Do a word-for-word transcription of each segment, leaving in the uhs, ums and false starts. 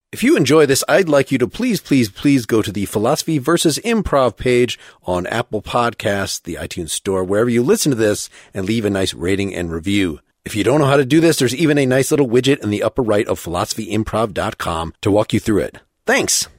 If you enjoy this, I'd like you to please, please, please go to the Philosophy versus Improv page on Apple Podcasts, the iTunes Store, wherever you listen to this, and leave a nice rating and review. If you don't know how to do this, there's even a nice little widget in the upper right of philosophy improv dot com to walk you through it. Thanks.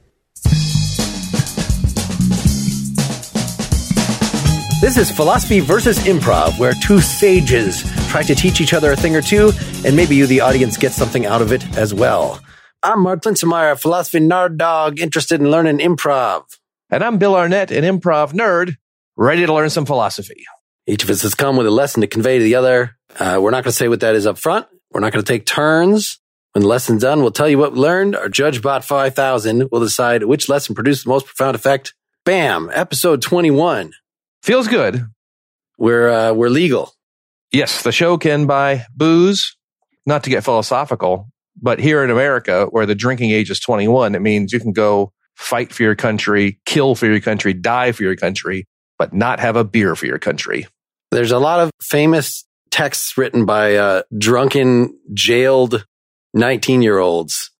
This is Philosophy versus Improv, where two sages try to teach each other a thing or two, and maybe you, the audience, get something out of it as well. I'm Mark Linsenmeyer, a philosophy nerd dog, interested in learning improv. And I'm Bill Arnett, an improv nerd, ready to learn some philosophy. Each of us has come with a lesson to convey to the other. Uh, we're not going to say what that is up front. We're not going to take turns. When the lesson's done, we'll tell you what we learned. Our Judge Bot five thousand will decide which lesson produced the most profound effect. Bam! Episode twenty-one. Feels good. We're uh, we're legal. Yes, the show can buy booze, not to get philosophical. But here in America, where the drinking age is twenty-one, it means you can go fight for your country, kill for your country, die for your country, but not have a beer for your country. There's a lot of famous texts written by uh, drunken, jailed nineteen-year-olds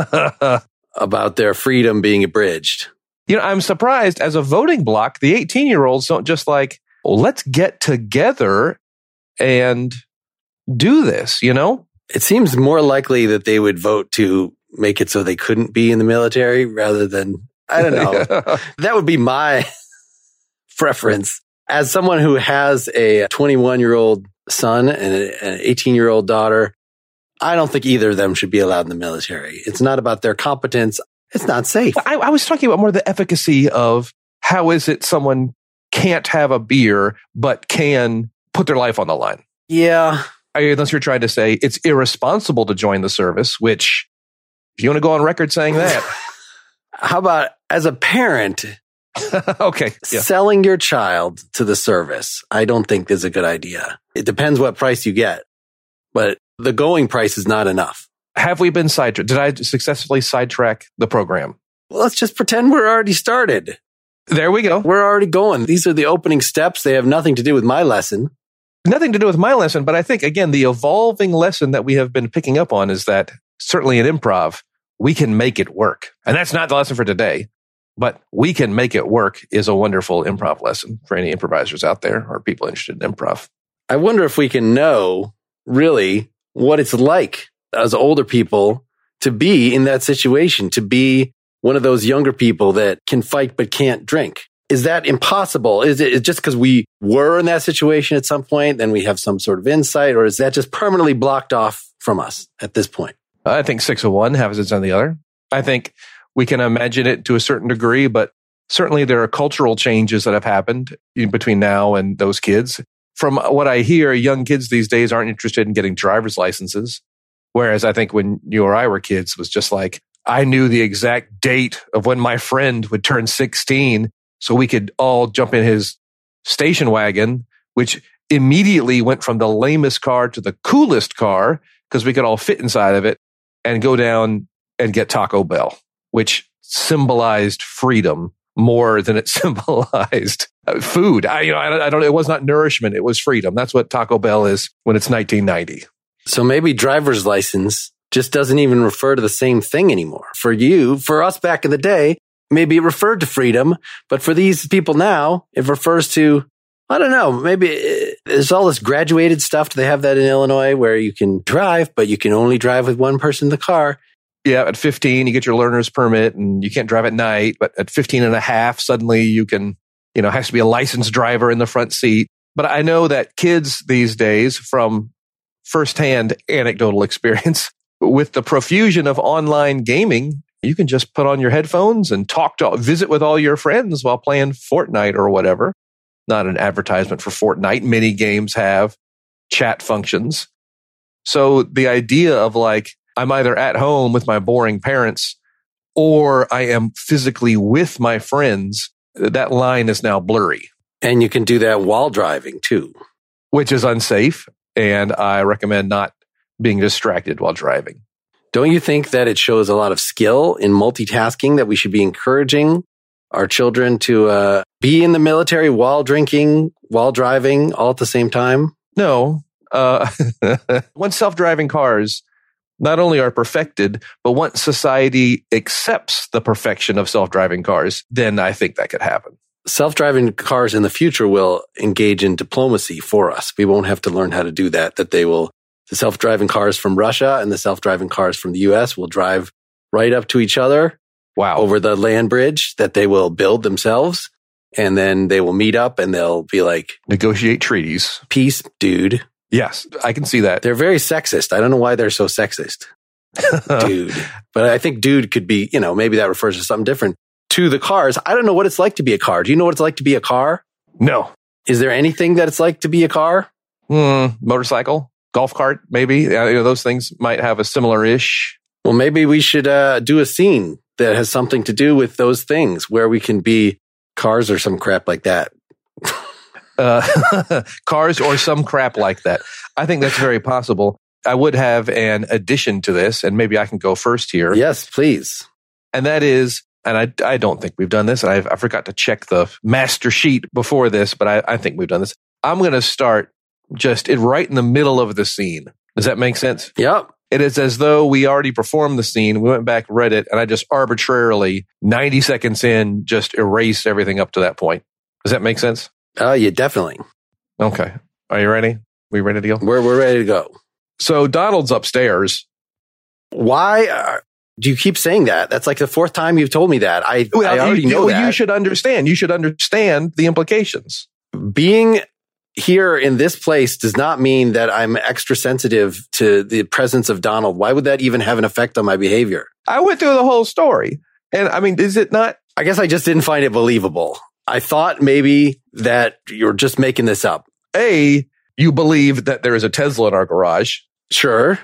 about their freedom being abridged. You know, I'm surprised as a voting bloc, the eighteen-year-olds don't just like, well, let's get together and do this, you know? It seems more likely that they would vote to make it so they couldn't be in the military rather than, I don't know. That would be my preference. As someone who has a twenty-one-year-old son and an eighteen-year-old daughter, I don't think either of them should be allowed in the military. It's not about their competence. It's not safe. I, I was talking about more the efficacy of how is it someone can't have a beer but can put their life on the line. Yeah. Unless you're trying to say it's irresponsible to join the service, which if you want to go on record saying that. How about as a parent, okay, yeah. selling your child to the service, I don't think is a good idea. It depends what price you get, but the going price is not enough. Have we been sidetracked? Did I successfully sidetrack the program? Well, let's just pretend we're already started. There we go. We're already going. These are the opening steps. They have nothing to do with my lesson. Nothing to do with my lesson, but I think, again, the evolving lesson that we have been picking up on is that, certainly in improv, we can make it work. And that's not the lesson for today, but we can make it work is a wonderful improv lesson for any improvisers out there or people interested in improv. I wonder if we can know, really, what it's like as older people to be in that situation, to be one of those younger people that can fight but can't drink. Is that impossible? Is it just because we were in that situation at some point, then we have some sort of insight, or is that just permanently blocked off from us at this point? I think six of one has its on the other. I think we can imagine it to a certain degree, but certainly there are cultural changes that have happened in between now and those kids. From what I hear, young kids these days aren't interested in getting driver's licenses, whereas I think when you or I were kids, it was just like, I knew the exact date of when my friend would turn sixteen. So we could all jump in his station wagon, which immediately went from the lamest car to the coolest car because we could all fit inside of it and go down and get Taco Bell, which symbolized freedom more than it symbolized food. I, you know, I, I don't. It was not nourishment; it was freedom. That's what Taco Bell is when it's nineteen ninety. So maybe driver's license just doesn't even refer to the same thing anymore. For you, for us back in the day, maybe it referred to freedom, but for these people now, it refers to, I don't know, maybe it, there's all this graduated stuff. Do they have that in Illinois where you can drive, but you can only drive with one person in the car? Yeah, at fifteen, you get your learner's permit and you can't drive at night, but at fifteen and a half, suddenly you can, you know, has to be a licensed driver in the front seat. But I know that kids these days, from firsthand anecdotal experience, with the profusion of online gaming, you can just put on your headphones and talk to, visit with all your friends while playing Fortnite or whatever. Not an advertisement for Fortnite. Many games have chat functions. So the idea of like, I'm either at home with my boring parents or I am physically with my friends, that line is now blurry. And you can do that while driving too. Which is unsafe. And I recommend not being distracted while driving. Don't you think that it shows a lot of skill in multitasking that we should be encouraging our children to uh, be in the military while drinking, while driving, all at the same time? No. Uh, once self-driving cars not only are perfected, but once society accepts the perfection of self-driving cars, then I think that could happen. Self-driving cars in the future will engage in diplomacy for us. We won't have to learn how to do that, that they will, the self-driving cars from Russia and the self-driving cars from the U S will drive right up to each other. Wow. Over the land bridge that they will build themselves. And then they will meet up and they'll be like, negotiate treaties. Peace, dude. Yes, I can see that. They're very sexist. I don't know why they're so sexist. Dude. But I think dude could be, you know, maybe that refers to something different. To the cars, I don't know what it's like to be a car. Do you know what it's like to be a car? No. Is there anything that it's like to be a car? Mm, motorcycle, golf cart, maybe. Uh, you know, those things might have a similar-ish. Well, maybe we should uh, do a scene that has something to do with those things where we can be cars or some crap like that. uh, cars or some crap like that. I think that's very possible. I would have an addition to this, and maybe I can go first here. Yes, please. And that is, and I, I don't think we've done this, and I've, I forgot to check the master sheet before this, but I, I think we've done this. I'm going to start just it right in the middle of the scene. Does that make sense? Yep. It is as though we already performed the scene. We went back, read it, and I just arbitrarily, ninety seconds in, just erased everything up to that point. Does that make sense? Oh, uh, yeah, definitely. Okay. Are you ready? We ready to go? We're, we're ready to go. So Donald's upstairs. Why uh, do you keep saying that? That's like the fourth time you've told me that. I, well, I already you, know well, that. You should understand. You should understand the implications. Being here in this place does not mean that I'm extra sensitive to the presence of Donald. Why would that even have an effect on my behavior? I went through the whole story. And I mean, is it not? I guess I just didn't find it believable. I thought maybe that you're just making this up. A, you believe that there is a Tesla in our garage. Sure.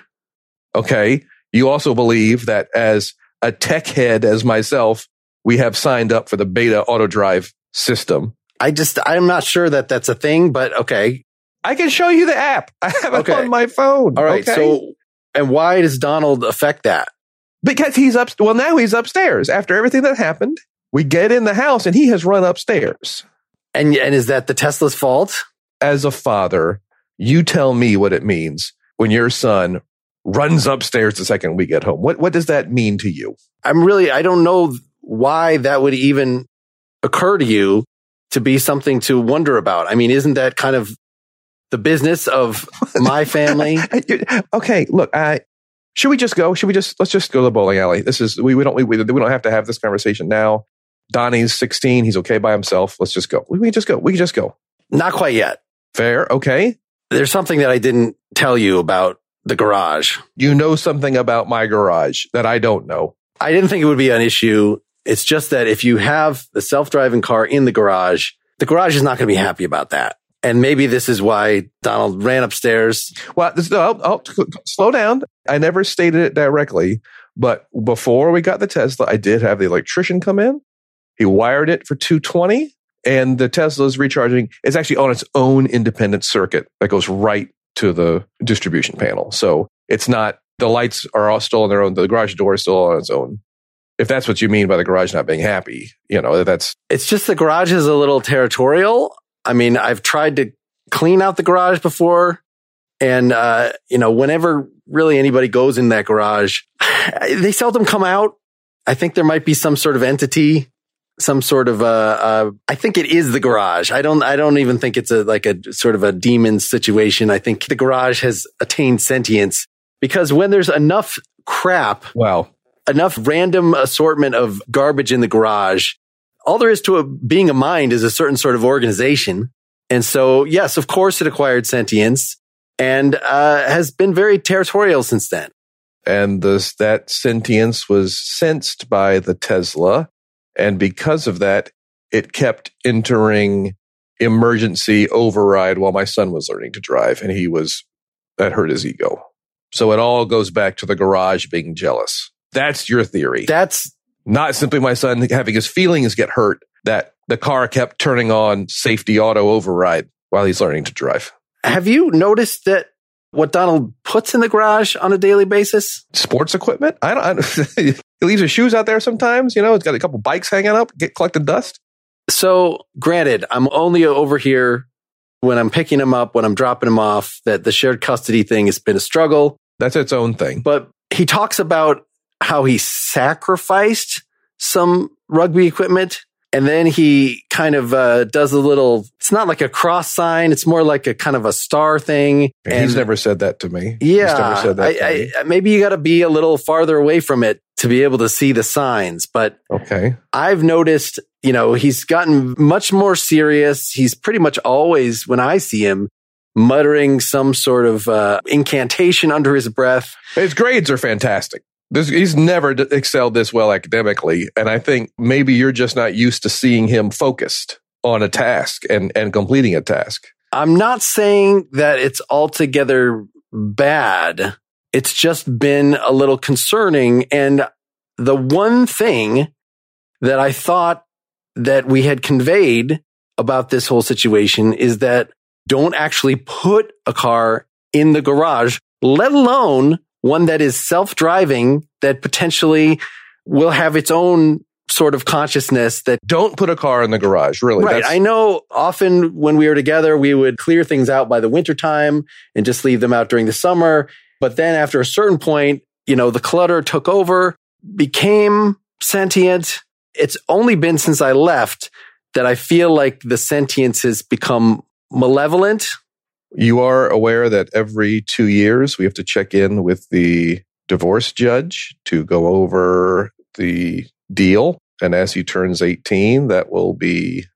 Okay. You also believe that as a tech head as myself, we have signed up for the beta auto drive system. I just, I'm not sure that that's a thing, but okay. I can show you the app. I have it okay. on my phone. All right. Okay? So, and why does Donald affect that? Because he's up. Well, now he's upstairs. After everything that happened, we get in the house and he has run upstairs. And, and is that the Tesla's fault? As a father, you tell me what it means when your son runs upstairs the second we get home. What, what does that mean to you? I'm really, I don't know why that would even occur to you to be something to wonder about. I mean, isn't that kind of the business of my family? Okay, look, I, should we just go? Should we just, let's just go to the bowling alley. This is, we, we don't, we, we don't have to have this conversation now. Donnie's sixteen. He's okay by himself. Let's just go. We can just go. We can just go. Not quite yet. Fair. Okay. There's something that I didn't tell you about the garage. You know something about my garage that I don't know. I didn't think it would be an issue. It's just that if you have the self-driving car in the garage, the garage is not going to be happy about that. And maybe this is why Donald ran upstairs. Well, this, oh, oh, slow down. I never stated it directly, but before we got the Tesla, I did have the electrician come in. He wired it for two twenty, and the Tesla is recharging. It's actually on its own independent circuit that goes right to the distribution panel. So it's not, the lights are all still on their own. The garage door is still on its own. If that's what you mean by the garage not being happy, you know, that's... It's just the garage is a little territorial. I mean, I've tried to clean out the garage before. And, uh, you know, whenever really anybody goes in that garage, they seldom come out. I think there might be some sort of entity, some sort of, uh, uh, I think it is the garage. I don't, I don't even think it's a, like a sort of a demon situation. I think the garage has attained sentience because when there's enough crap. Wow. Enough random assortment of garbage in the garage. All there is to a, being a mind is a certain sort of organization. And so, yes, of course it acquired sentience and uh, has been very territorial since then. And this, that sentience was sensed by the Tesla. And because of that, it kept entering emergency override while my son was learning to drive. And he was, that hurt his ego. So it all goes back to the garage being jealous. That's your theory. That's not simply my son having his feelings get hurt, that the car kept turning on safety auto override while he's learning to drive. Have you noticed that what Donald puts in the garage on a daily basis? Sports equipment? I don't, I don't he leaves his shoes out there sometimes, you know, he's got a couple bikes hanging up, get collecting dust. So granted, I'm only over here when I'm picking him up, when I'm dropping him off, that the shared custody thing has been a struggle. That's its own thing. But he talks about how he sacrificed some rugby equipment. And then he kind of uh, does a little, it's not like a cross sign. It's more like a kind of a star thing. And he's never said that to me. Yeah. He's never said that I, to me. I, maybe you got to be a little farther away from it to be able to see the signs. But okay. I've noticed, you know, he's gotten much more serious. He's pretty much always, when I see him, muttering some sort of uh, incantation under his breath. His grades are fantastic. This, he's never d- excelled this well academically. And I think maybe you're just not used to seeing him focused on a task and, and completing a task. I'm not saying that it's altogether bad. It's just been a little concerning. And the one thing that I thought that we had conveyed about this whole situation is that don't actually put a car in the garage, let alone one that is self-driving that potentially will have its own sort of consciousness. That don't put a car in the garage, really. Right. That's- I know often when we were together, we would clear things out by the wintertime and just leave them out during the summer. But then after a certain point, you know, the clutter took over, became sentient. It's only been since I left that I feel like the sentience has become malevolent. You are aware that every two years we have to check in with the divorce judge to go over the deal. And as he turns eighteen, that will be,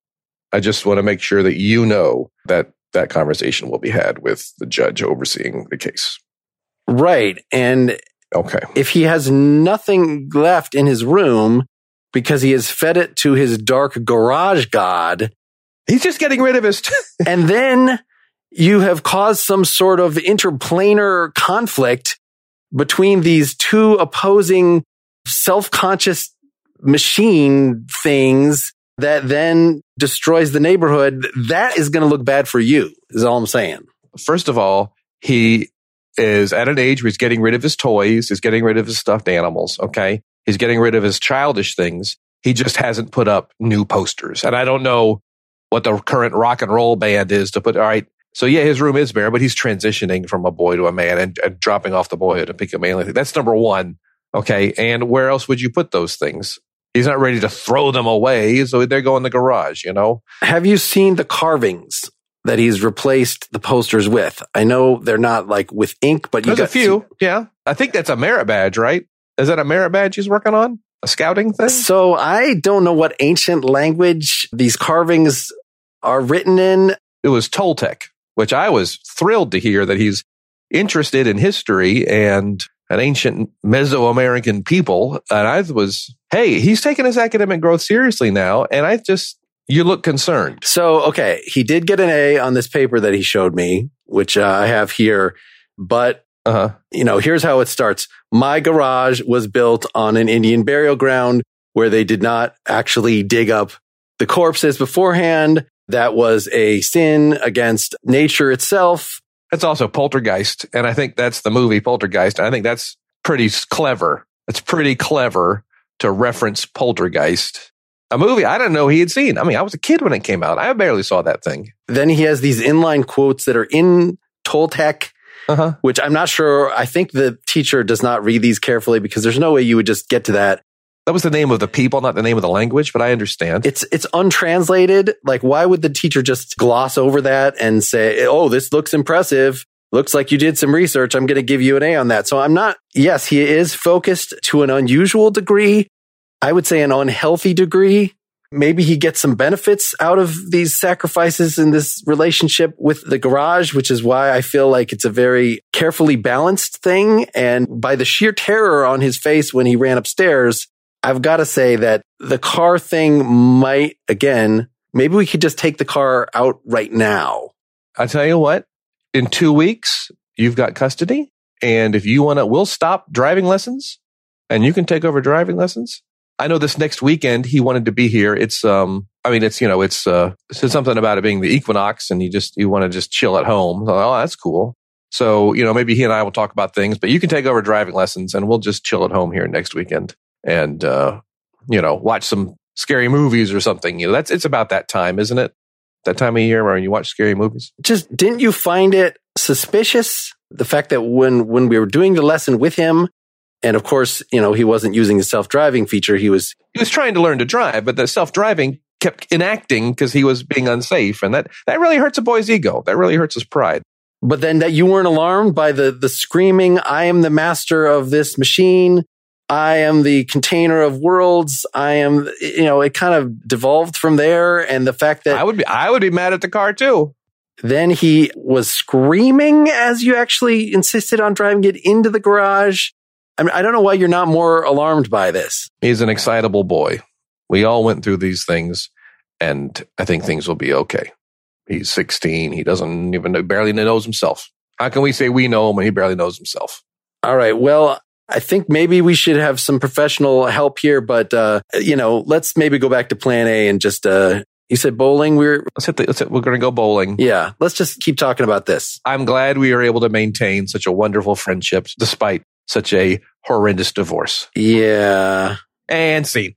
I just want to make sure that you know that that conversation will be had with the judge overseeing the case. Right. And okay, if he has nothing left in his room because he has fed it to his dark garage god, he's just getting rid of his. T- and then you have caused some sort of interplanar conflict between these two opposing self-conscious machine things that then destroys the neighborhood. That is going to look bad for you, is all I'm saying. First of all, he is at an age where he's getting rid of his toys, he's getting rid of his stuffed animals, okay? He's getting rid of his childish things. He just hasn't put up new posters. And I don't know what the current rock and roll band is to put, all right, so yeah, his room is bare, but he's transitioning from a boy to a man and, and dropping off the boyhood and picking a manly thing. That's number one. Okay. And where else would you put those things? He's not ready to throw them away. So they're going in the garage, you know? Have you seen the carvings that he's replaced the posters with? I know they're not like with ink, but you There's got a few. to- Yeah. I think that's a merit badge, right? Is that a merit badge he's working on? A scouting thing? So I don't know what ancient language these carvings are written in. It was Toltec, which I was thrilled to hear that he's interested in history and an ancient Mesoamerican people. And I was, hey, he's taking his academic growth seriously now. And I just, you look concerned. So, okay, he did get an A on this paper that he showed me, which uh, I have here. But, uh-huh. you know, here's how it starts. My garage was built on an Indian burial ground where they did not actually dig up the corpses beforehand. That was a sin against nature itself. That's also Poltergeist. And I think that's the movie Poltergeist. I think that's pretty clever. It's pretty clever to reference Poltergeist, a movie I didn't know he had seen. I mean, I was a kid when it came out. I barely saw that thing. Then he has these inline quotes that are in Toltec, uh-huh. which I'm not sure. I think the teacher does not read these carefully because there's no way you would just get to that. That was the name of the people, not the name of the language, but I understand. It's it's untranslated. Like, why would the teacher just gloss over that and say, oh, this looks impressive. Looks like you did some research. I'm going to give you an A on that. So I'm not, yes, he is focused to an unusual degree. I would say an unhealthy degree. Maybe he gets some benefits out of these sacrifices in this relationship with the garage, which is why I feel like it's a very carefully balanced thing. And by the sheer terror on his face when he ran upstairs, I've got to say that the car thing might, again, maybe we could just take the car out right now. I tell you what, in two weeks, you've got custody. And if you want to, we'll stop driving lessons and you can take over driving lessons. I know this next weekend he wanted to be here. It's, um, I mean, it's, you know, it's, uh, it's something about it being the equinox and you just, you want to just chill at home. So, oh, that's cool. So, you know, maybe he and I will talk about things, but you can take over driving lessons and we'll just chill at home here next weekend and, uh, you know, watch some scary movies or something. You know, that's, it's about that time, isn't it? That time of year where you watch scary movies. Just, didn't you find it suspicious? The fact that when, when we were doing the lesson with him, And of course, you know, he wasn't using the self-driving feature. He was He was trying to learn to drive, but the self-driving kept enacting because he was being unsafe. And that, that really hurts a boy's ego. That really hurts his pride. But then that you weren't alarmed by the the screaming, I am the master of this machine. I am the container of worlds. I am, you know, it kind of devolved from there. And the fact that I would be, I would be mad at the car too. Then he was screaming as you actually insisted on driving it into the garage. I mean, I don't know why you're not more alarmed by this. He's an excitable boy. We all went through these things, and I think things will be okay. He's sixteen. He doesn't even know, barely knows himself. How can we say we know him when he barely knows himself? All right. Well, I think maybe we should have some professional help here, but, uh, you know, let's maybe go back to plan A and just, uh, you said bowling. We're, let's hit the, let's hit, we're going to go bowling. Yeah. Let's just keep talking about this. I'm glad we were able to maintain such a wonderful friendship despite such a horrendous divorce. Yeah. And scene.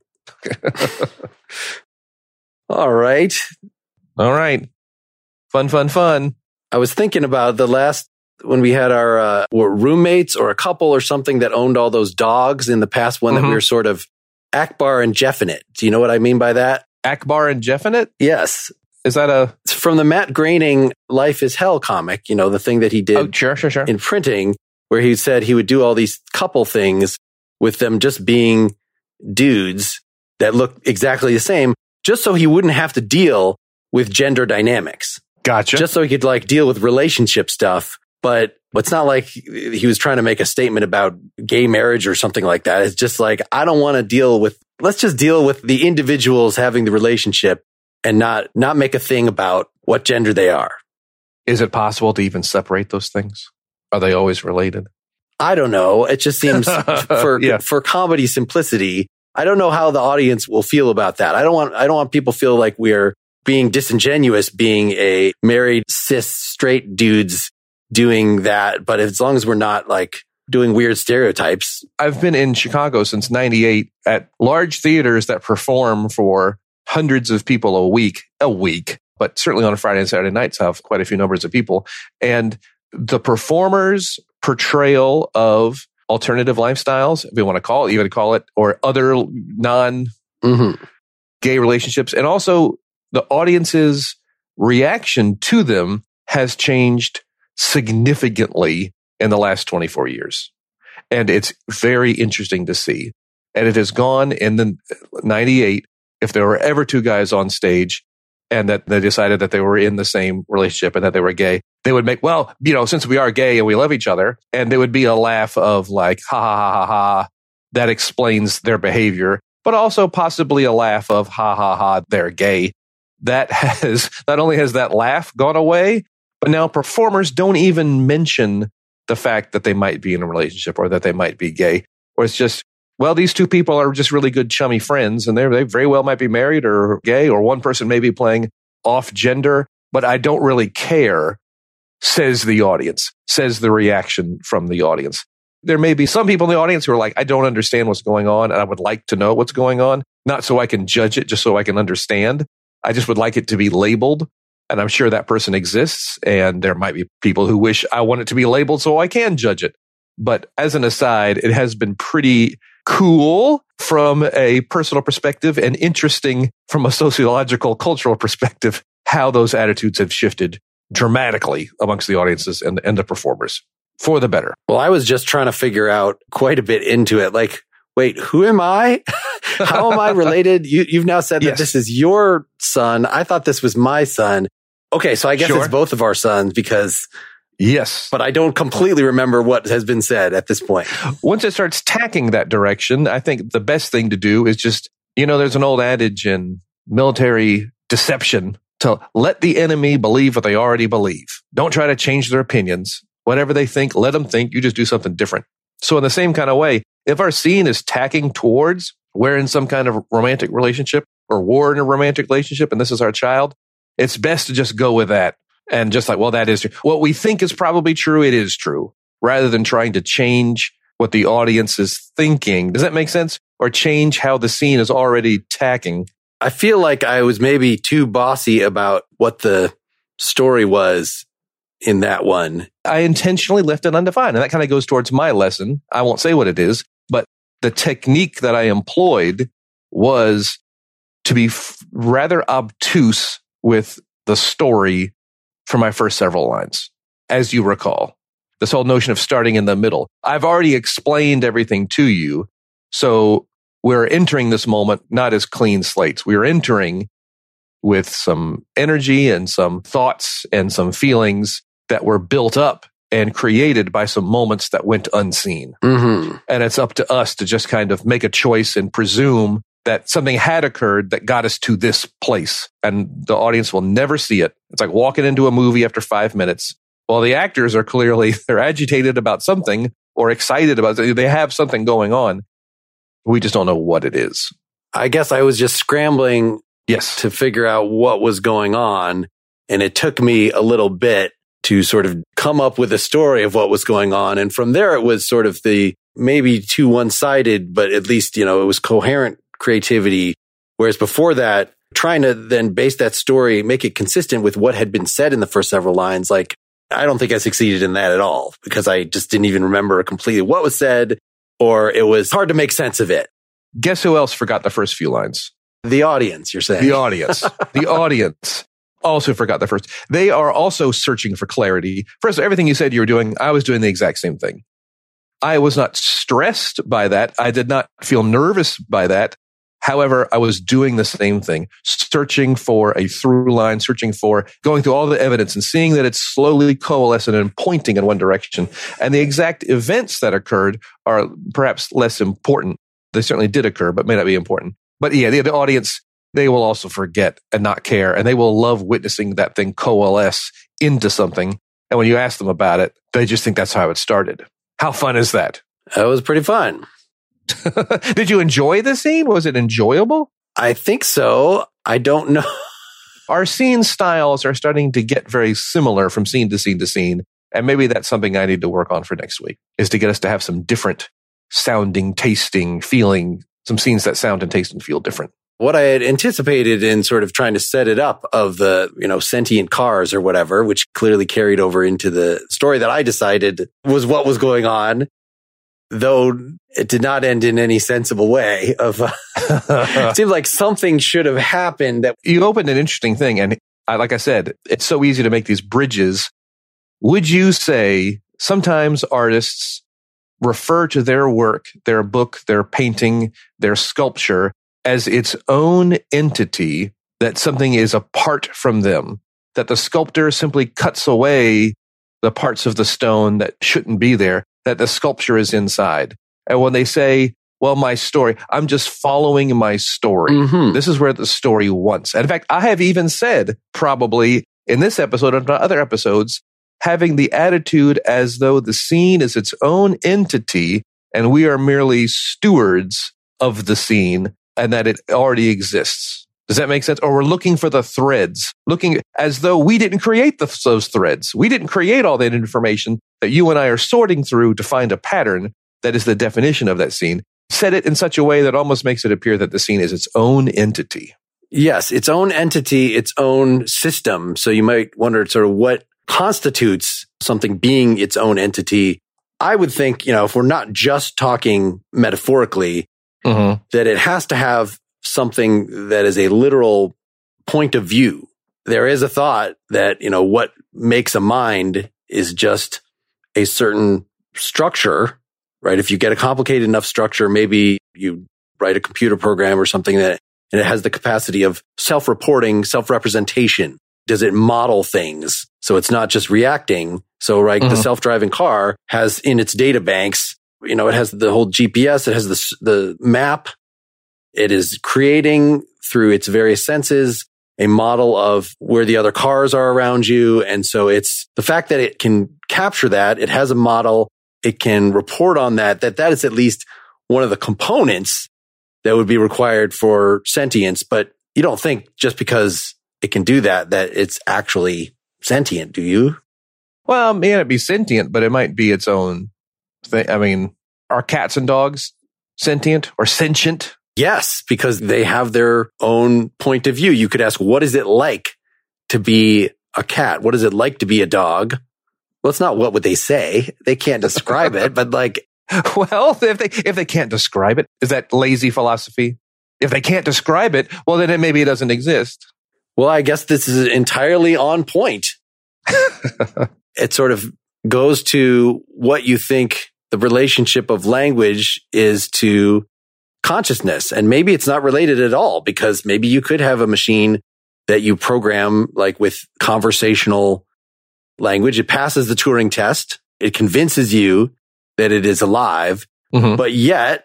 All right. All right. Fun, fun, fun. I was thinking about the last, when we had our uh, roommates or a couple or something that owned all those dogs in the past one, mm-hmm. that we were sort of Akbar and Jeffinit. Do you know what I mean by that? Akbar and Jeffinit? Yes. Is that a... It's from the Matt Groening Life is Hell comic, you know, the thing that he did oh, sure, sure, sure. in printing, where he said he would do all these couple things with them just being dudes that look exactly the same, just so he wouldn't have to deal with gender dynamics. Gotcha. Just so he could like deal with relationship stuff. But it's not like he was trying to make a statement about gay marriage or something like that. It's just like, I don't want to deal with, let's just deal with the individuals having the relationship and not, not make a thing about what gender they are. Is it possible to even separate those things? Are they always related? I don't know. It just seems for, yeah. for comedy simplicity, I don't know how the audience will feel about that. I don't want, I don't want people to feel like we're being disingenuous, being a married cis straight dudes doing that. But as long as we're not like doing weird stereotypes. I've been in Chicago since ninety-eight at large theaters that perform for hundreds of people a week, a week, but certainly on a Friday and Saturday nights have quite a few numbers of people. And the performers' portrayal of alternative lifestyles, if we want to call it, even call it, or other non-gay mm-hmm. relationships, and also the audience's reaction to them has changed significantly in the last twenty-four years. And it's very interesting to see. And it has gone in the ninety-eight, if there were ever two guys on stage and that they decided that they were in the same relationship and that they were gay, they would make, well, you know, since we are gay and we love each other, and there would be a laugh of like, ha ha ha ha ha, that explains their behavior, but also possibly a laugh of ha ha ha, they're gay. That has, not only has that laugh gone away, but now performers don't even mention the fact that they might be in a relationship or that they might be gay. Or it's just, well, these two people are just really good chummy friends and they they very well might be married or gay, or one person may be playing off gender, but I don't really care, says the audience, says the reaction from the audience. There may be some people in the audience who are like, I don't understand what's going on and I would like to know what's going on, not so I can judge it, just so I can understand. I just would like it to be labeled. And I'm sure that person exists. And there might be people who wish I want it to be labeled so I can judge it. But as an aside, it has been pretty cool from a personal perspective and interesting from a sociological, cultural perspective, how those attitudes have shifted dramatically amongst the audiences and, and the performers for the better. Well, I was just trying to figure out quite a bit into it. Like, wait, who am I? How am I related? You, you've now said that yes. This is your son. I thought this was my son. Okay, so I guess sure. It's both of our sons because... Yes. But I don't completely remember what has been said at this point. Once it starts tacking that direction, I think the best thing to do is just, you know, there's an old adage in military deception to let the enemy believe what they already believe. Don't try to change their opinions. Whatever they think, let them think. You just do something different. So in the same kind of way, if our scene is tacking towards we're in some kind of romantic relationship or we're in a romantic relationship and this is our child, it's best to just go with that. And just like, well, that is true. What we think is probably true, it is true, rather than trying to change what the audience is thinking. Does that make sense? Or change how the scene is already tacking. I feel like I was maybe too bossy about what the story was in that one. I intentionally left it undefined. And that kind of goes towards my lesson. I won't say what it is, but the technique that I employed was to be f- rather obtuse with the story for my first several lines, as you recall. This whole notion of starting in the middle. I've already explained everything to you. So we're entering this moment not as clean slates. We're entering with some energy and some thoughts and some feelings that were built up and created by some moments that went unseen. Mm-hmm. And it's up to us to just kind of make a choice and presume that something had occurred that got us to this place. And the audience will never see it. It's like walking into a movie after five minutes. Well, the actors are clearly, they're agitated about something or excited about it. They have something going on. We just don't know what it is. I guess I was just scrambling yes. to figure out what was going on. And it took me a little bit to sort of come up with a story of what was going on. And from there, it was sort of the maybe too one-sided, but at least, you know, it was coherent creativity. Whereas before that, trying to then base that story, make it consistent with what had been said in the first several lines, like, I don't think I succeeded in that at all because I just didn't even remember completely what was said, or it was hard to make sense of it. Guess who else forgot the first few lines? The audience, you're saying. The audience. The audience also forgot the first. They are also searching for clarity. First, everything you said you were doing, I was doing the exact same thing. I was not stressed by that. I did not feel nervous by that. However, I was doing the same thing, searching for a through line, searching for going through all the evidence and seeing that it's slowly coalescing and pointing in one direction. And the exact events that occurred are perhaps less important. They certainly did occur, but may not be important. But yeah, the, the audience, they will also forget and not care. And they will love witnessing that thing coalesce into something. And when you ask them about it, they just think that's how it started. How fun is that? That was pretty fun. Did you enjoy the scene? Was it enjoyable? I think so. I don't know. Our scene styles are starting to get very similar from scene to scene to scene. And maybe that's something I need to work on for next week, is to get us to have some different sounding, tasting, feeling, some scenes that sound and taste and feel different. What I had anticipated in sort of trying to set it up of the, you know, sentient cars or whatever, which clearly carried over into the story that I decided was what was going on, though it did not end in any sensible way. Of uh, it seemed like something should have happened. That you opened an interesting thing. And I, like I said, it's so easy to make these bridges. Would you say sometimes artists refer to their work, their book, their painting, their sculpture as its own entity, that something is apart from them, that the sculptor simply cuts away the parts of the stone that shouldn't be there, that the sculpture is inside? And when they say, well, my story, I'm just following my story. Mm-hmm. This is where the story wants. And in fact, I have even said, probably in this episode and other episodes, having the attitude as though the scene is its own entity and we are merely stewards of the scene and that it already exists. Does that make sense? Or we're looking for the threads, looking as though we didn't create the, those threads. We didn't create all that information that you and I are sorting through to find a pattern that is the definition of that scene. Set it in such a way that almost makes it appear that the scene is its own entity. Yes, its own entity, its own system. So you might wonder sort of what constitutes something being its own entity. I would think, you know, if we're not just talking metaphorically, mm-hmm. that it has to have something that is a literal point of view. There is a thought that, you know, what makes a mind is just a certain structure, right? If you get a complicated enough structure, maybe you write a computer program or something that and it has the capacity of self-reporting, self-representation. Does it model things? So it's not just reacting. So, right, mm-hmm. the self-driving car has in its data banks, you know, it has the whole G P S, it has the, the map. It is creating through its various senses a model of where the other cars are around you. And so it's the fact that it can capture that, it has a model, it can report on that, that that is at least one of the components that would be required for sentience. But you don't think just because it can do that, that it's actually sentient, do you? Well, it may not be sentient, but it might be its own thing. I mean, are cats and dogs sentient or sentient? Yes, because they have their own point of view. You could ask, what is it like to be a cat? What is it like to be a dog? Well, it's not what would they say. They can't describe it, but like, well, if they if they can't describe it, is that lazy philosophy? If they can't describe it, well, then it, maybe it doesn't exist. Well, I guess this is entirely on point. It sort of goes to what you think the relationship of language is to consciousness. And maybe it's not related at all, because maybe you could have a machine that you program like with conversational language. It passes the Turing test. It convinces you that it is alive, mm-hmm. but yet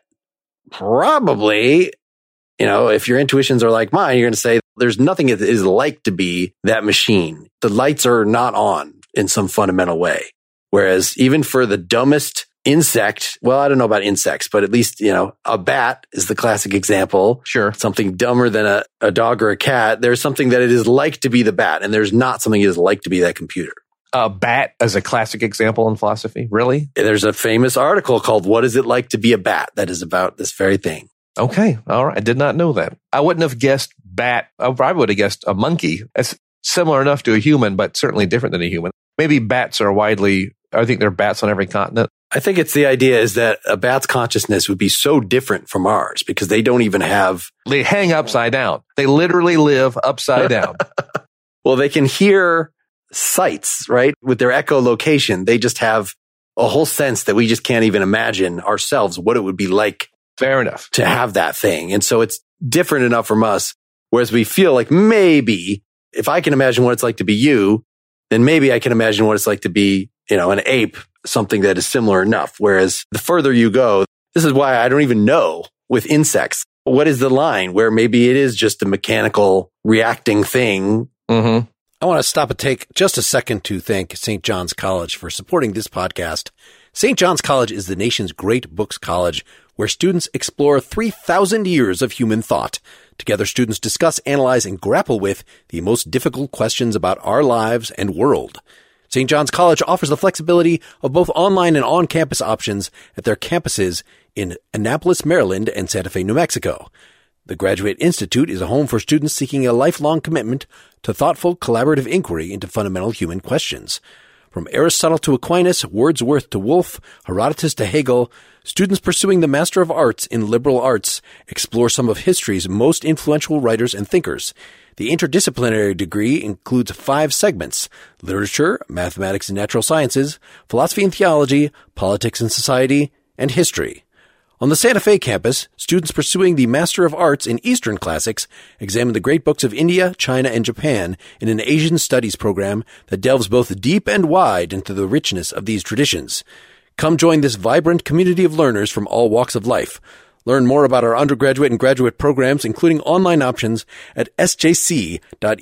probably, you know, if your intuitions are like mine, you're going to say there's nothing that is like to be that machine. The lights are not on in some fundamental way. Whereas even for the dumbest insect, well, I don't know about insects, but at least, you know, a bat is the classic example. Sure. Something dumber than a, a dog or a cat. There's something that it is like to be the bat, and there's not something it is like to be that computer. A bat as a classic example in philosophy? Really? There's a famous article called What Is It Like to Be a Bat? That is about this very thing. Okay. All right. I did not know that. I wouldn't have guessed bat. I probably would have guessed a monkey. It's similar enough to a human, but certainly different than a human. Maybe bats are widely, I think there are bats on every continent. I think it's the idea is that a bat's consciousness would be so different from ours because they don't even have... They hang upside down. They literally live upside down. Well, they can hear sights, right? With their echolocation, they just have a whole sense that we just can't even imagine ourselves what it would be like. Fair enough. To have that thing. And so it's different enough from us, whereas we feel like maybe if I can imagine what it's like to be you, then maybe I can imagine what it's like to be, you know, an ape, something that is similar enough. Whereas the further you go, this is why I don't even know with insects. What is the line where maybe it is just a mechanical reacting thing? Mm-hmm. I want to stop and take just a second to thank Saint John's College for supporting this podcast. Saint John's College is the nation's great books college where students explore three thousand years of human thought. Together, students discuss, analyze, and grapple with the most difficult questions about our lives and world. Saint John's College offers the flexibility of both online and on-campus options at their campuses in Annapolis, Maryland, and Santa Fe, New Mexico. The Graduate Institute is a home for students seeking a lifelong commitment to thoughtful, collaborative inquiry into fundamental human questions. From Aristotle to Aquinas, Wordsworth to Woolf, Herodotus to Hegel, students pursuing the Master of Arts in liberal arts explore some of history's most influential writers and thinkers. The interdisciplinary degree includes five segments: literature, mathematics and natural sciences, philosophy and theology, politics and society, and history. On the Santa Fe campus, students pursuing the Master of Arts in Eastern Classics examine the great books of India, China, and Japan in an Asian studies program that delves both deep and wide into the richness of these traditions. Come join this vibrant community of learners from all walks of life. Learn more about our undergraduate and graduate programs, including online options, at sjc.edu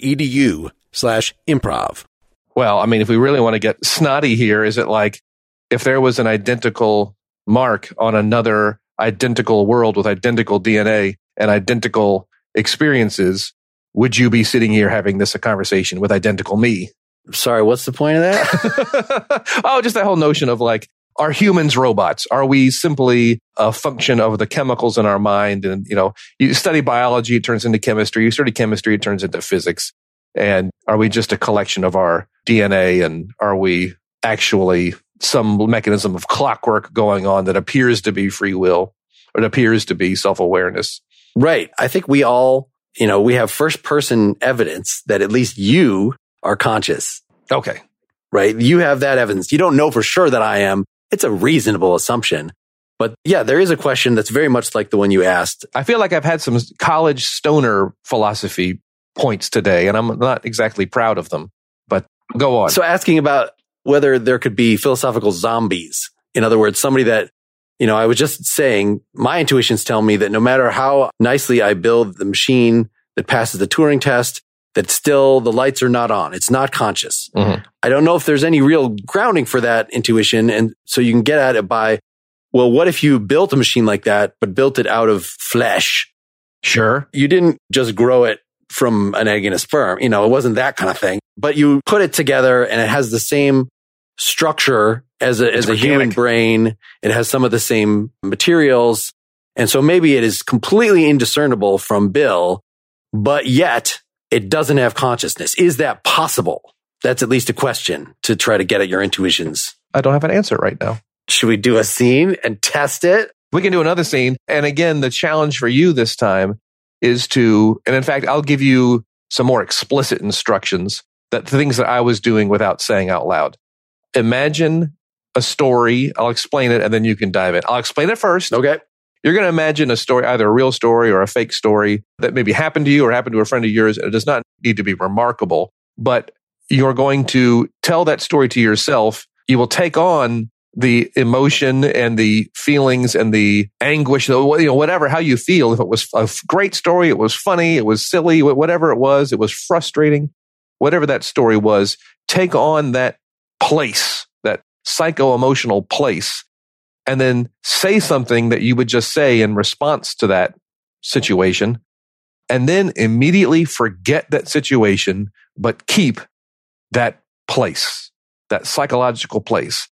slash improv. Well, I mean, if we really want to get snotty here, is it like if there was an identical mark on another identical world with identical D N A and identical experiences, would you be sitting here having this a conversation with identical me? Sorry, what's the point of that? Oh, just that whole notion of like, are humans robots? Are we simply a function of the chemicals in our mind? And, you know, you study biology, it turns into chemistry. You study chemistry, it turns into physics. And are we just a collection of our D N A? And are we actually some mechanism of clockwork going on that appears to be free will or it appears to be self-awareness? Right. I think we all, you know, we have first person evidence that at least you are conscious. Okay. Right. You have that evidence. You don't know for sure that I am. It's a reasonable assumption. But yeah, there is a question that's very much like the one you asked. I feel like I've had some college stoner philosophy points today, and I'm not exactly proud of them, but go on. So asking about whether there could be philosophical zombies. In other words, somebody that, you know, I was just saying, my intuitions tell me that no matter how nicely I build the machine that passes the Turing test, that still the lights are not on. It's not conscious. Mm-hmm. I don't know if there's any real grounding for that intuition. And so you can get at it by, well, what if you built a machine like that, but built it out of flesh? Sure. You didn't just grow it from an egg and a sperm. You know, it wasn't that kind of thing, but you put it together and it has the same structure as a, as a human brain. It has some of the same materials. And so maybe it is completely indiscernible from Bill, but yet it doesn't have consciousness. Is that possible? That's at least a question to try to get at your intuitions. I don't have an answer right now. Should we do a scene and test it? We can do another scene. And again, the challenge for you this time is to, and in fact, I'll give you some more explicit instructions, that the things that I was doing without saying out loud. Imagine a story. I'll explain it and then you can dive in. I'll explain it first. Okay. You're going to imagine a story, either a real story or a fake story that maybe happened to you or happened to a friend of yours. It does not need to be remarkable, but you're going to tell that story to yourself. You will take on the emotion and the feelings and the anguish, you know, whatever, how you feel. If it was a great story, it was funny, it was silly, whatever it was, it was frustrating, whatever that story was, take on that place, that psycho-emotional place, and then say something that you would just say in response to that situation, and then immediately forget that situation, but keep that place, that psychological place.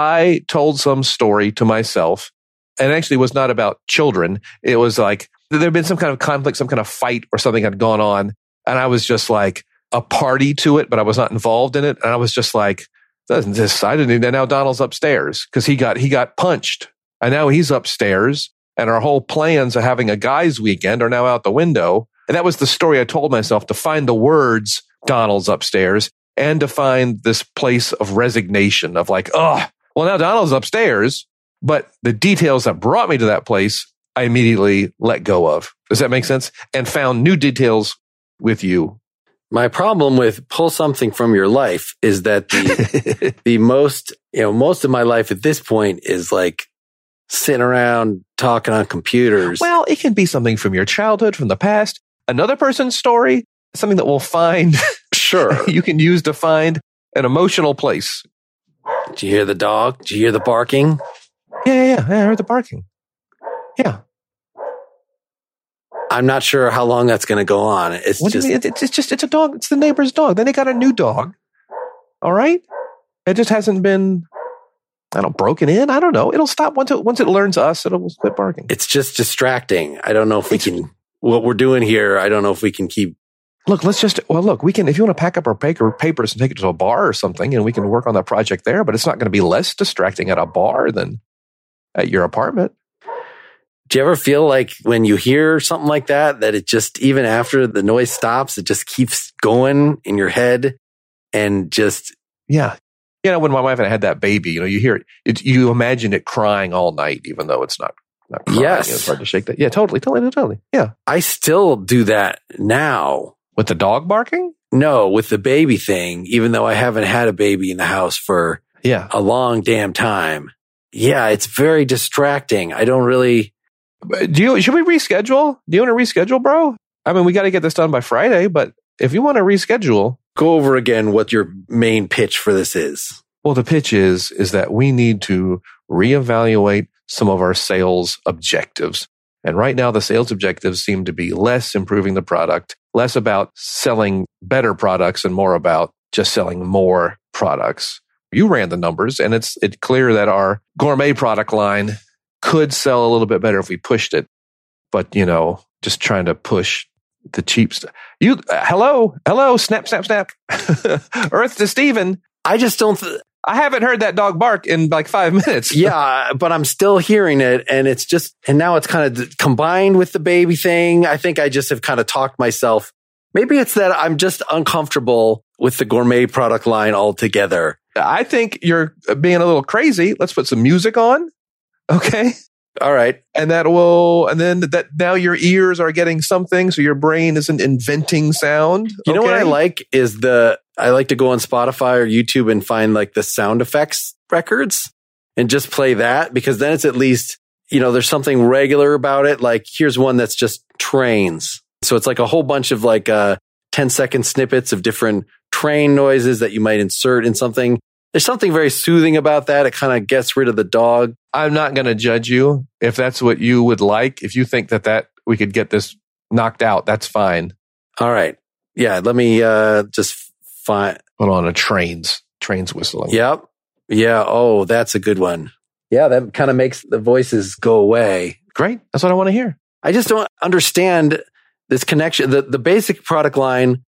I told some story to myself, and actually was not about children. It was like there had been some kind of conflict, some kind of fight or something had gone on, and I was just like a party to it, but I was not involved in it. And I was just like, doesn't this, I didn't even, now Donald's upstairs because he got, he got punched, and now he's upstairs, and our whole plans of having a guys' weekend are now out the window. And that was the story I told myself, to find the words Donald's upstairs and to find this place of resignation of like, oh, well, now Donald's upstairs, but the details that brought me to that place, I immediately let go of. Does that make sense? And found new details with you. My problem with pull something from your life is that the the most, you know, most of my life at this point is like sitting around talking on computers. Well, it can be something from your childhood, from the past, another person's story, something that we'll find. Sure. You can use to find an emotional place. Did you hear the dog? Did you hear the barking? Yeah, yeah, yeah. I heard the barking. Yeah. I'm not sure how long that's going to go on. It's what just, do you mean? It's just, it's a dog. It's the neighbor's dog. Then they got a new dog. All right. It just hasn't been, I don't know, broken in. I don't know. It'll stop once it, once it learns us, it'll quit barking. It's just distracting. I don't know if we it's, can, what we're doing here, I don't know if we can keep. Look, let's just, well, look, we can, if you want to pack up our paper, papers and take it to a bar or something, and we can work on that project there, but it's not going to be less distracting at a bar than at your apartment. Do you ever feel like when you hear something like that, that it just, even after the noise stops, it just keeps going in your head and just. Yeah. You know, when my wife and I had that baby, you know, you hear it, it you imagine it crying all night, even though it's not, not crying. Yes. It's hard to shake that. Yeah, totally, totally, totally. Yeah. I still do that now. With the dog barking? No, with the baby thing, even though I haven't had a baby in the house for yeah. a long damn time. Yeah, it's very distracting. I don't really. Do you, should we reschedule? Do you want to reschedule, bro? I mean, we got to get this done by Friday, but if you want to reschedule. Go over again what your main pitch for this is. Well, the pitch is, is that we need to reevaluate some of our sales objectives. And right now, the sales objectives seem to be less improving the product, less about selling better products and more about just selling more products. You ran the numbers, and it's it's clear that our gourmet product line could sell a little bit better if we pushed it. But, you know, just trying to push the cheap stuff. You, uh, hello, hello, snap, snap, snap. Earth to Steven. I just don't. Th- I haven't heard that dog bark in like five minutes. Yeah, but I'm still hearing it. And it's just, and now it's kind of combined with the baby thing. I think I just have kind of talked myself. Maybe it's that I'm just uncomfortable with the gourmet product line altogether. I think you're being a little crazy. Let's put some music on. Okay. All right. And that will, and then that now your ears are getting something. So your brain isn't inventing sound. You okay? know what I like is the, I like to go on Spotify or YouTube and find like the sound effects records and just play that, because then it's at least, you know, there's something regular about it. Like here's one that's just trains. So it's like a whole bunch of like uh ten second snippets of different train noises that you might insert in something. There's something very soothing about that. It kind of gets rid of the dog. I'm not going to judge you if that's what you would like. If you think that that we could get this knocked out, that's fine. All right. Yeah. Let me uh, just find. Put on a trains, trains whistling. Yep. Yeah. Oh, that's a good one. Yeah. That kind of makes the voices go away. Great. That's what I want to hear. I just don't understand this connection. The, the basic product line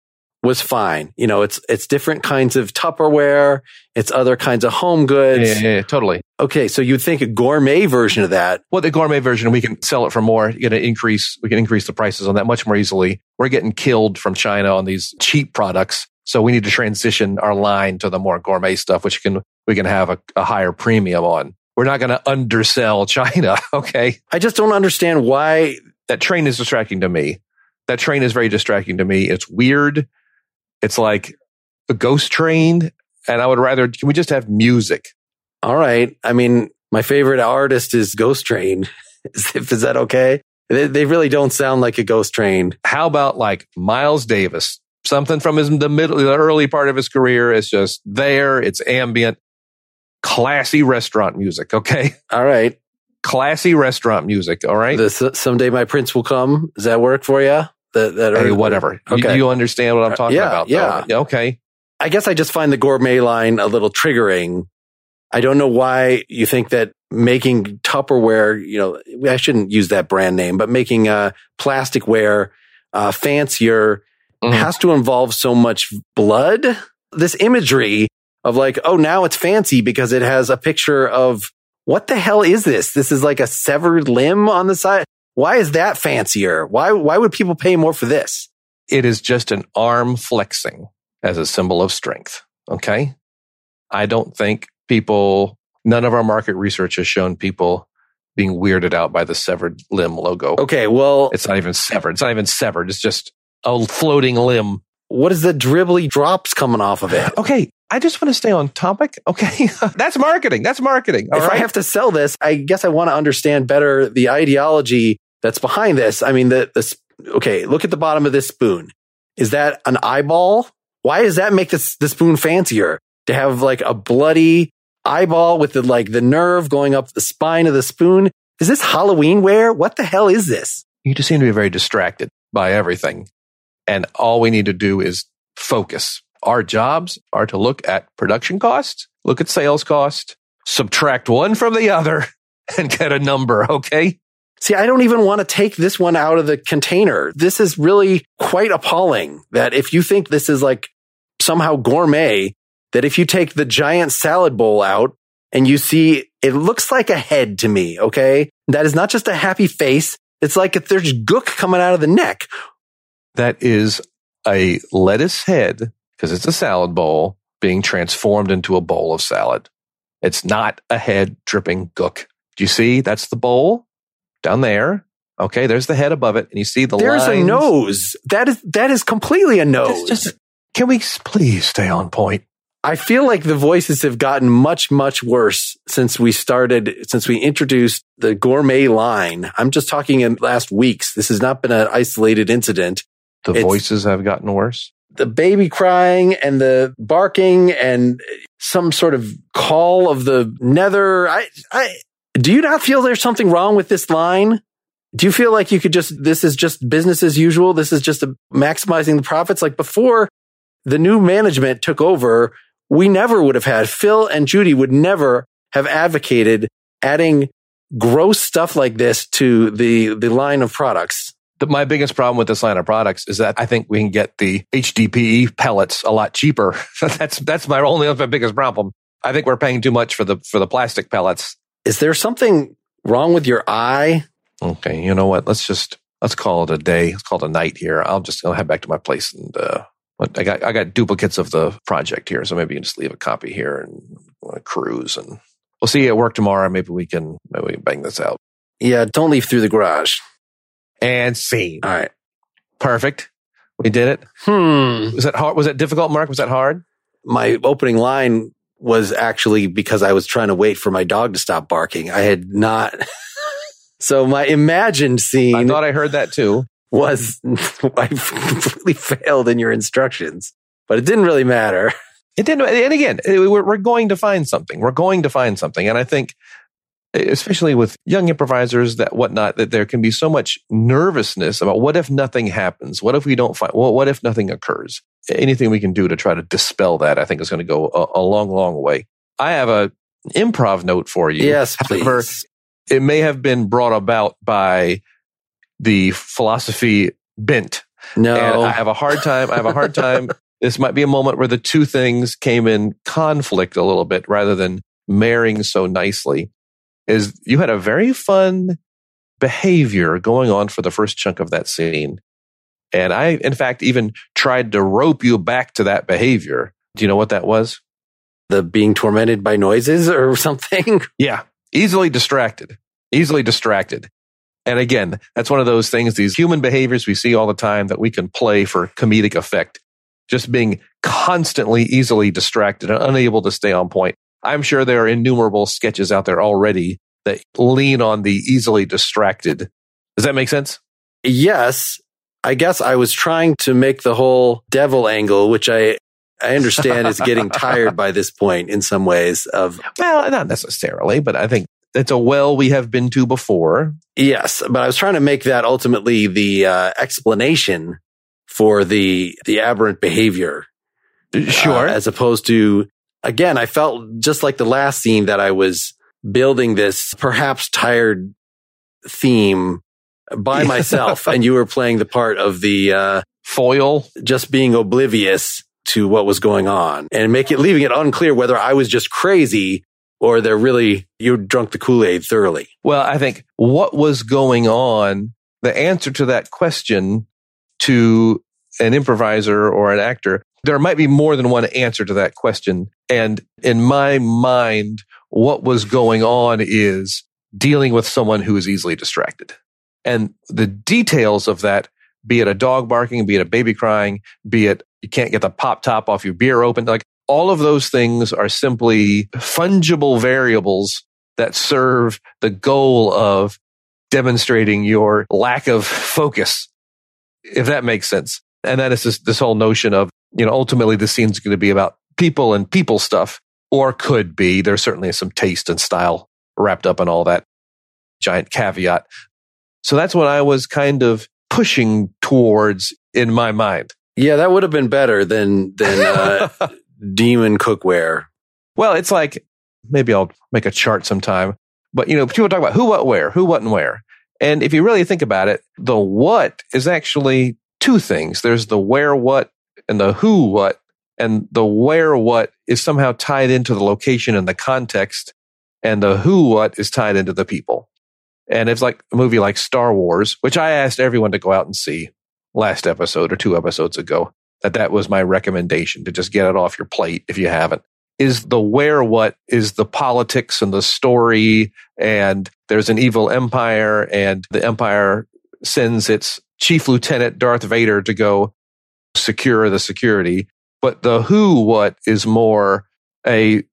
was fine. You know, it's it's different kinds of Tupperware, it's other kinds of home goods. Yeah, yeah, yeah, totally. Okay, so you'd think a gourmet version of that. Well, the gourmet version, we can sell it for more. You get an increase. We can increase the prices on that much more easily. We're getting killed from China on these cheap products, so we need to transition our line to the more gourmet stuff, which can we can have a, a higher premium on. We're not going to undersell China. Okay, I just don't understand why that train is distracting to me. That train is very distracting to me. It's weird. It's like a ghost train, and I would rather, can we just have music? All right. I mean, my favorite artist is Ghost Train. Is, is that okay? They, they really don't sound like a ghost train. How about like Miles Davis? Something from his the middle, the early part of his career is just there. It's ambient, classy restaurant music. Okay. All right. Classy restaurant music. All right. The, Someday My Prince Will Come. Does that work for you? That, that hey, whatever. Okay. You, you understand what I'm talking yeah, about? Yeah. Though. Okay. I guess I just find the gourmet line a little triggering. I don't know why you think that making Tupperware, you know, I shouldn't use that brand name, but making uh, plasticware uh, fancier mm. has to involve so much blood. This imagery of like, oh, now it's fancy because it has a picture of what the hell is this? This is like a severed limb on the side. Why is that fancier? Why, why would people pay more for this? It is just an arm flexing as a symbol of strength. Okay. I don't think people, none of our market research has shown people being weirded out by the severed limb logo. Okay. Well, it's not even severed. It's not even severed. It's just a floating limb. What is the dribbly drops coming off of it? Okay. I just want to stay on topic. Okay. That's marketing. That's marketing. All if right? I have to sell this, I guess I want to understand better the ideology that's behind this. I mean, the, the, okay, look at the bottom of this spoon. Is that an eyeball? Why does that make this, the spoon fancier? To have like a bloody eyeball with the, like the nerve going up the spine of the spoon. Is this Halloween wear? What the hell is this? You just seem to be very distracted by everything. And all we need to do is focus. Our jobs are to look at production costs, look at sales cost, subtract one from the other, and get a number, okay? See, I don't even want to take this one out of the container. This is really quite appalling that if you think this is like somehow gourmet, that if you take the giant salad bowl out and you see, it looks like a head to me, okay? That is not just a happy face. It's like if there's gook coming out of the neck. That is a lettuce head, because it's a salad bowl, being transformed into a bowl of salad. It's not a head dripping gook. Do you see? That's the bowl down there. Okay, there's the head above it, and you see the There's lines. a nose. That is that is completely a nose. Just, can we please stay on point? I feel like the voices have gotten much, much worse since we started, since we introduced the gourmet line. I'm just talking in last weeks. This has not been an isolated incident. The It's voices have gotten worse. the baby crying and the barking and some sort of call of the nether. I, I, do you not feel there's something wrong with this line? Do you feel like you could just, this is just business as usual? This is just a, maximizing the profits? Like before the new management took over, we never would have had, Phil and Judy would never have advocated adding gross stuff like this to the, the line of products. The, my biggest problem with this line of products is that I think we can get the H D P E pellets a lot cheaper. that's that's my only my biggest problem. I think we're paying too much for the for the plastic pellets. Is there something wrong with your eye? Okay, you know what? Let's just let's call it a day. Let's call it a night here. I'll just I'll head back to my place and uh, I got I got duplicates of the project here, so maybe you can just leave a copy here and want to cruise, and we'll see you at work tomorrow. Maybe we can maybe we can bang this out. Yeah, don't leave through the garage. And scene. All right. Perfect. We did it. Hmm. Was that hard? Was that difficult, Mark? Was that hard? My opening line was actually because I was trying to wait for my dog to stop barking. I had not. So my imagined scene. I thought I heard that too. Was I completely failed in your instructions, but it didn't really matter. It didn't. And again, we're, we're going to find something. We're going to find something. And I think, especially with young improvisers, that whatnot, that there can be so much nervousness about what if nothing happens? What if we don't find, well, what if nothing occurs? Anything we can do to try to dispel that, I think is going to go a, a long, long way. I have a improv note for you. Yes, please. However, it may have been brought about by the philosophy bent No. And I have a hard time. I have a hard time. This might be a moment where the two things came in conflict a little bit rather than marrying so nicely. Is you had a very fun behavior going on for the first chunk of that scene. And I, in fact, even tried to rope you back to that behavior. Do you know what that was? The being tormented by noises or something? Yeah. Easily distracted. Easily distracted. And again, that's one of those things, these human behaviors we see all the time that we can play for comedic effect. Just being constantly easily distracted and unable to stay on point. I'm sure there are innumerable sketches out there already that lean on the easily distracted. Does that make sense? Yes. I guess I was trying to make the whole devil angle, which I I understand is getting tired by this point in some ways of... Well, not necessarily, but I think it's a well we have been to before. Yes, but I was trying to make that ultimately the uh, explanation for the the aberrant behavior. Sure. Uh, as opposed to, again, I felt just like the last scene that I was building this perhaps tired theme by myself, and you were playing the part of the uh, foil, just being oblivious to what was going on and make it, leaving it unclear whether I was just crazy or they're really, you drunk the Kool-Aid thoroughly. Well, I think what was going on, the answer to that question to an improviser or an actor, there might be more than one answer to that question. And in my mind, what was going on is dealing with someone who is easily distracted. And the details of that, be it a dog barking, be it a baby crying, be it you can't get the pop top off your beer open, like all of those things are simply fungible variables that serve the goal of demonstrating your lack of focus, if that makes sense. And that is this, this whole notion of, you know, ultimately the scene's going to be about people and people stuff, or could be. There's certainly some taste and style wrapped up in all that giant caveat. So that's what I was kind of pushing towards in my mind. Yeah, that would have been better than than uh, demon cookware. Well, it's like, maybe I'll make a chart sometime. But, you know, people talk about who, what, where, who, what, and where. And if you really think about it, the what is actually two things. There's the where, what, and the who, what. And the where, what is somehow tied into the location and the context. And the who, what is tied into the people. And it's like a movie like Star Wars, which I asked everyone to go out and see last episode or two episodes ago, that that was my recommendation, to just get it off your plate if you haven't. Is the where what is the politics and the story, and there's an evil empire, and the empire sends its chief lieutenant Darth Vader to go secure the security. But the who what is more a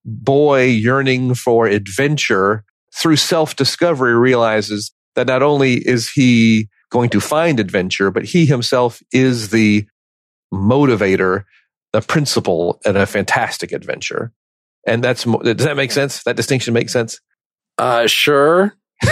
boy yearning for adventure through self-discovery, realizes that not only is he going to find adventure, but he himself is the motivator, the principal in a fantastic adventure. And that's, does that make sense? That distinction makes sense? Uh, sure.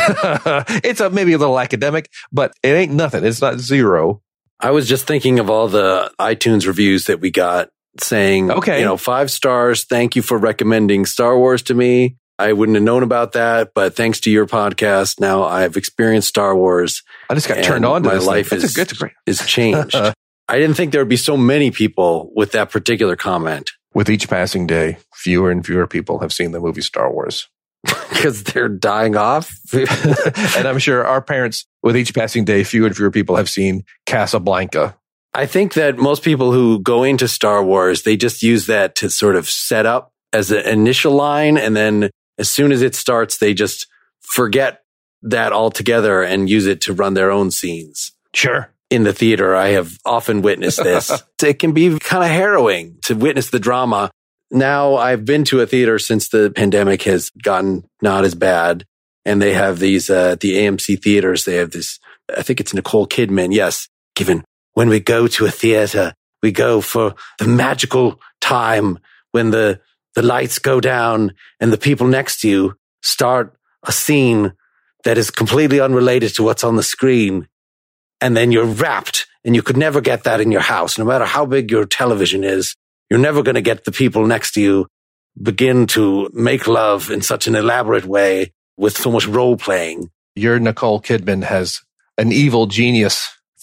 It's a, maybe a little academic, but it ain't nothing. It's not zero. I was just thinking of all the iTunes reviews that we got saying, okay, you know, five stars. Thank you for recommending Star Wars to me. I wouldn't have known about that, but thanks to your podcast, now I've experienced Star Wars. I just got turned on to my this life thing. is, That's a, great. is changed. I didn't think there would be so many people with that particular comment. With each passing day, fewer and fewer people have seen the movie Star Wars. Because they're dying off. And I'm sure our parents, with each passing day, fewer and fewer people have seen Casablanca. I think that most people who go into Star Wars, they just use that to sort of set up as an initial line, and then as soon as it starts, they just forget that altogether and use it to run their own scenes. Sure. In the theater, I have often witnessed this. It can be kind of harrowing to witness the drama. Now, I've been to a theater since the pandemic has gotten not as bad. And they have these, uh, the A M C theaters, they have this, I think it's Nicole Kidman. Yes, given when we go to a theater, we go for the magical time when the the lights go down and the people next to you start a scene that is completely unrelated to what's on the screen. And then you're wrapped, and you could never get that in your house. No matter how big your television is, you're never going to get the people next to you begin to make love in such an elaborate way with so much role playing. Your Nicole Kidman has an evil genius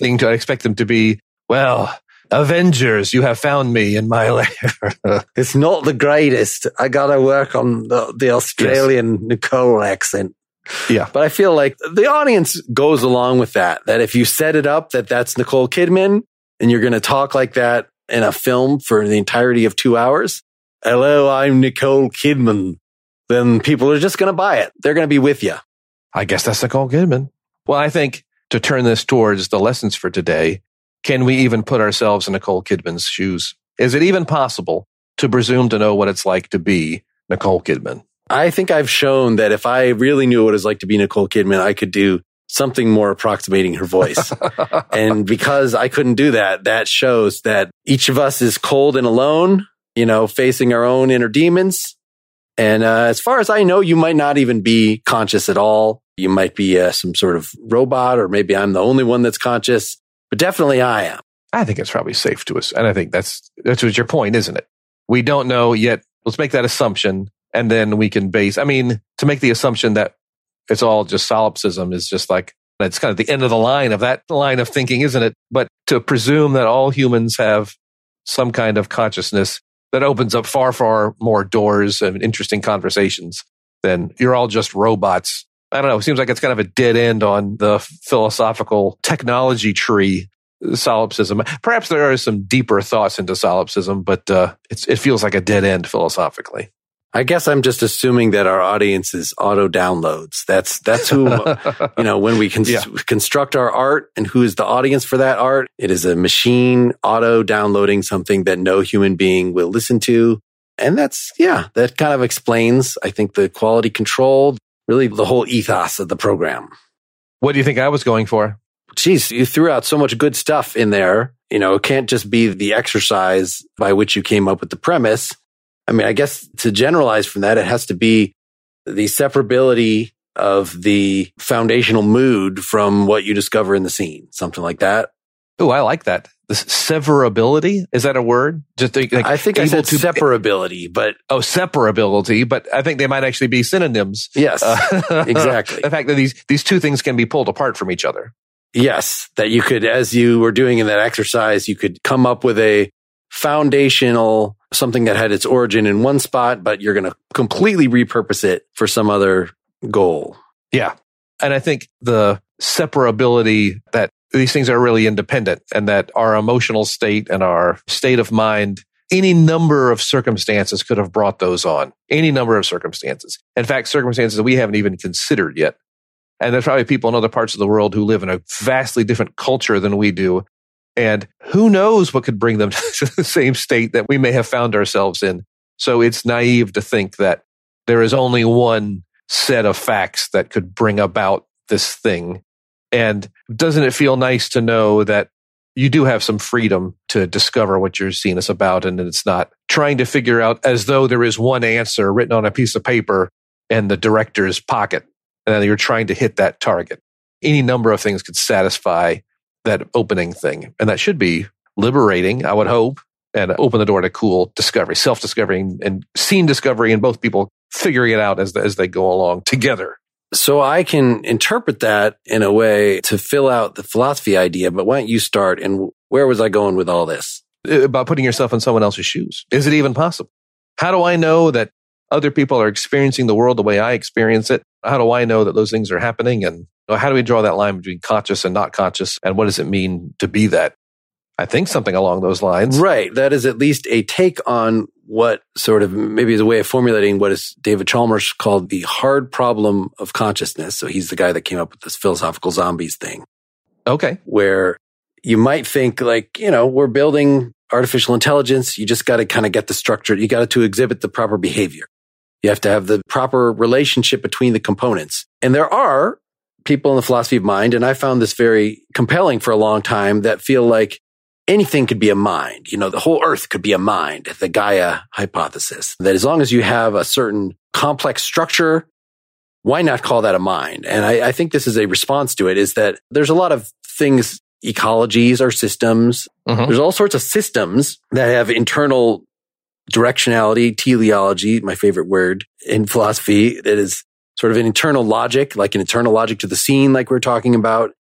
thing to I expect them to be, well, Avengers, you have found me in my lair. It's not the greatest. I got to work on the, the Australian yes. Nicole accent. Yeah. But I feel like the audience goes along with that, that if you set it up that that's Nicole Kidman and you're going to talk like that in a film for the entirety of two hours, hello, I'm Nicole Kidman, then people are just going to buy it. They're going to be with you. I guess that's Nicole Kidman. Well, I think to turn this towards the lessons for today, can we even put ourselves in Nicole Kidman's shoes? Is it even possible to presume to know what it's like to be Nicole Kidman? I think I've shown that if I really knew what it's like to be Nicole Kidman, I could do something more approximating her voice. And because I couldn't do that, that shows that each of us is cold and alone, you know, facing our own inner demons. And uh, as far as I know, you might not even be conscious at all. You might be uh, some sort of robot, or maybe I'm the only one that's conscious. But definitely I am. I think it's probably safe to us. And I think that's that's what your point, isn't it? We don't know yet. Let's make that assumption. And then we can base, I mean, to make the assumption that it's all just solipsism is just like, that's kind of the end of the line of that line of thinking, isn't it? But to presume that all humans have some kind of consciousness that opens up far, far more doors and interesting conversations than you're all just robots. I don't know. It seems like it's kind of a dead end on the philosophical technology tree, solipsism. Perhaps there are some deeper thoughts into solipsism, but uh, it's, it feels like a dead end philosophically. I guess I'm just assuming that our audience is auto downloads. That's that's who, you know, when we con- yeah. construct our art and who is the audience for that art, it is a machine auto downloading something that no human being will listen to. And that's, yeah, that kind of explains, I think, the quality control, really the whole ethos of the program. What do you think I was going for? Geez, you threw out so much good stuff in there. You know, it can't just be the exercise by which you came up with the premise. I mean, I guess to generalize from that, it has to be the separability of the foundational mood from what you discover in the scene, something like that. Oh, I like that. The severability, is that a word? Just like, I think I said to, separability, but oh, separability. But I think they might actually be synonyms. Yes, uh, exactly. The fact that these these two things can be pulled apart from each other. Yes, that you could, as you were doing in that exercise, you could come up with a foundational something that had its origin in one spot, but you're going to completely repurpose it for some other goal. Yeah. And I think the separability that these things are really independent and that our emotional state and our state of mind, any number of circumstances could have brought those on. Any number of circumstances. In fact, circumstances that we haven't even considered yet. And there's probably people in other parts of the world who live in a vastly different culture than we do. And who knows what could bring them to the same state that we may have found ourselves in. So it's naive to think that there is only one set of facts that could bring about this thing. And doesn't it feel nice to know that you do have some freedom to discover what your scene is about, and it's not trying to figure out as though there is one answer written on a piece of paper in the director's pocket, and then you're trying to hit that target. Any number of things could satisfy that opening thing. And that should be liberating, I would hope, and open the door to cool discovery, self-discovery and scene discovery, and both people figuring it out as, as they go along together. So I can interpret that in a way to fill out the philosophy idea, but why don't you start? And where was I going with all this? About putting yourself in someone else's shoes. Is it even possible? How do I know that other people are experiencing the world the way I experience it? How do I know that those things are happening? And how do we draw that line between conscious and not conscious? And what does it mean to be that? I think something along those lines. Right. That is at least a take on what sort of maybe is a way of formulating what is David Chalmers called the hard problem of consciousness. So he's the guy that came up with this philosophical zombies thing. Okay. Where you might think like, you know, we're building artificial intelligence. You just got to kind of get the structure. You got to exhibit the proper behavior. You have to have the proper relationship between the components. And there are people in the philosophy of mind, and I found this very compelling for a long time, that feel like anything could be a mind. You know, the whole earth could be a mind, the Gaia hypothesis, that as long as you have a certain complex structure, why not call that a mind? And I, I think this is a response to it, is that there's a lot of things, ecologies are systems. Mm-hmm. There's all sorts of systems that have internal directionality, teleology, my favorite word in philosophy, that is sort of an internal logic, like an internal logic to the scene, like we're talking about.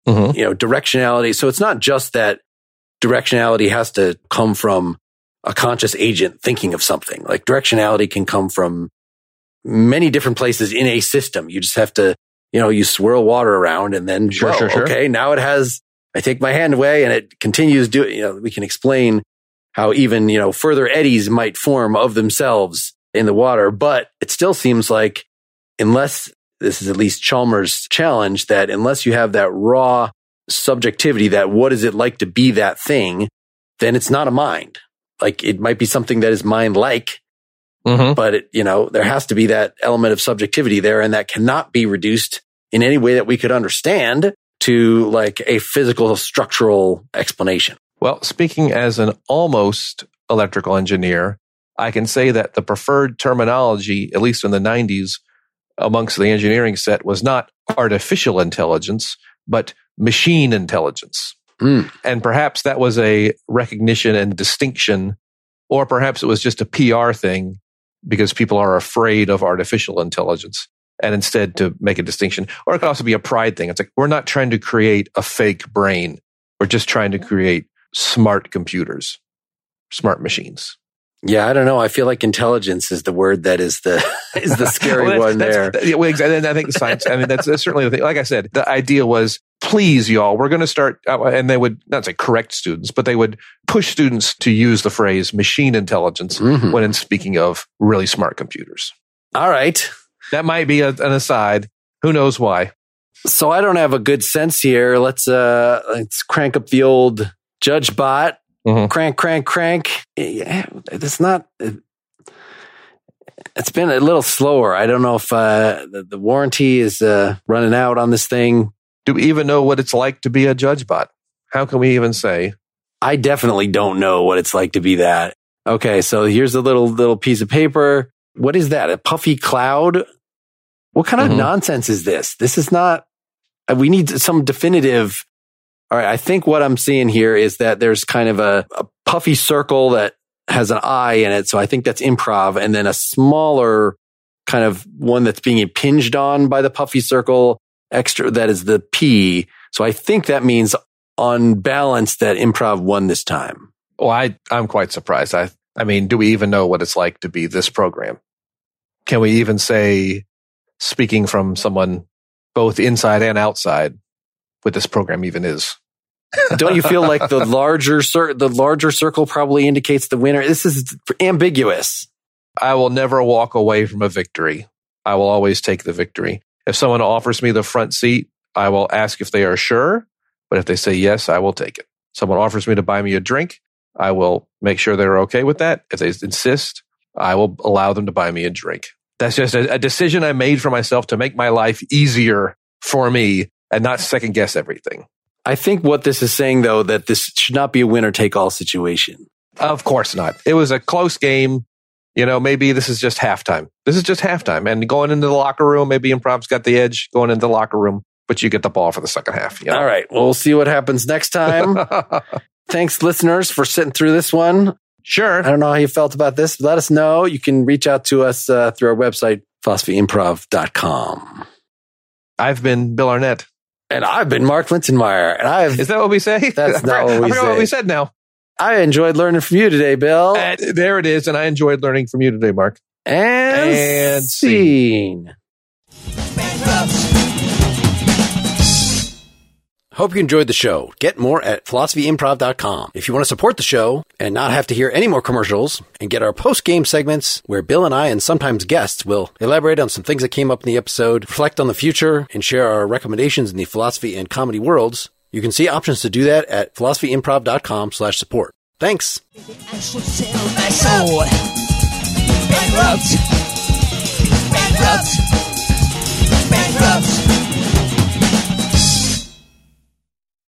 mm-hmm. you know, directionality. So it's not just that directionality has to come from a conscious agent thinking of something. Like directionality can come from many different places in a system. You just have to, you know, you swirl water around and then, sure, whoa, sure, sure. okay, now it has, I take my hand away and it continues doing, you know, we can explain how even, you know, further eddies might form of themselves in the water. But it still seems like unless, this is at least Chalmers' challenge, that unless you have that raw subjectivity, that what is it like to be that thing, then it's not a mind. Like it might be something that is mind-like, mm-hmm. but it, you know, there has to be that element of subjectivity there, and that cannot be reduced in any way that we could understand to like a physical structural explanation. Well, speaking as an almost electrical engineer, I can say that the preferred terminology, at least in the nineties, amongst the engineering set was not artificial intelligence, but machine intelligence. Mm. And perhaps that was a recognition and distinction, or perhaps it was just a P R thing because people are afraid of artificial intelligence, and instead to make a distinction. Or it could also be a pride thing. It's like, we're not trying to create a fake brain. We're just trying to create smart computers, smart machines. Yeah, I don't know. I feel like intelligence is the word that is the is the scary well, one there. Yeah, well, exactly. And I think science. I mean, that's, that's certainly the thing. Like I said, the idea was, please, y'all, we're going to start. Uh, and they would not say correct students, but they would push students to use the phrase machine intelligence mm-hmm. when in speaking of really smart computers. All right, that might be a, an aside. Who knows why? So I don't have a good sense here. Let's uh, let's crank up the old Judge Bot. Mm-hmm. Crank, crank, crank. Yeah, it's not, it, it's been a little slower. I don't know if uh, the, the warranty is uh, running out on this thing. Do we even know what it's like to be a Judge Bot? How can we even say? I definitely don't know what it's like to be that. Okay, so here's a little little piece of paper. What is that? A puffy cloud? What kind of mm-hmm. nonsense is this? This is not, we need some definitive. All right, I think what I'm seeing here is that there's kind of a, a puffy circle that has an eye in it. So I think that's improv. And then a smaller kind of one that's being impinged on by the puffy circle extra. That is the P. So I think that means on balance that improv won this time. Well, I, I'm quite surprised. I, I mean, do we even know what it's like to be this program? Can we even say, speaking from someone both inside and outside, what this program even is? Don't you feel like the larger cir- the larger circle probably indicates the winner? This is ambiguous. I will never walk away from a victory. I will always take the victory. If someone offers me the front seat, I will ask if they are sure. But if they say yes, I will take it. Someone offers me to buy me a drink, I will make sure they're okay with that. If they insist, I will allow them to buy me a drink. That's just a, a decision I made for myself to make my life easier for me and not second guess everything. I think what this is saying, though, that this should not be a winner-take-all situation. Of course not. It was a close game. You know, maybe this is just halftime. This is just halftime. And going into the locker room, maybe improv's got the edge going into the locker room, but you get the ball for the second half. You know? All right. Well, we'll see what happens next time. Thanks, listeners, for sitting through this one. Sure. I don't know how you felt about this. Let us know. You can reach out to us uh, through our website, philosophy improv dot com. I've been Bill Arnett. And I've been Mark Lintonmeyer. And I've Is that what we say? That's not what we I forgot say. what we said now. I enjoyed learning from you today, Bill. Uh, there it is. And I enjoyed learning from you today, Mark. And, and scene. Hope you enjoyed the show. Get more at philosophy improv dot com. If you want to support the show and not have to hear any more commercials and get our post-game segments where Bill and I and sometimes guests will elaborate on some things that came up in the episode, reflect on the future, and share our recommendations in the philosophy and comedy worlds, you can see options to do that at philosophy improv dot com slash support. Thanks.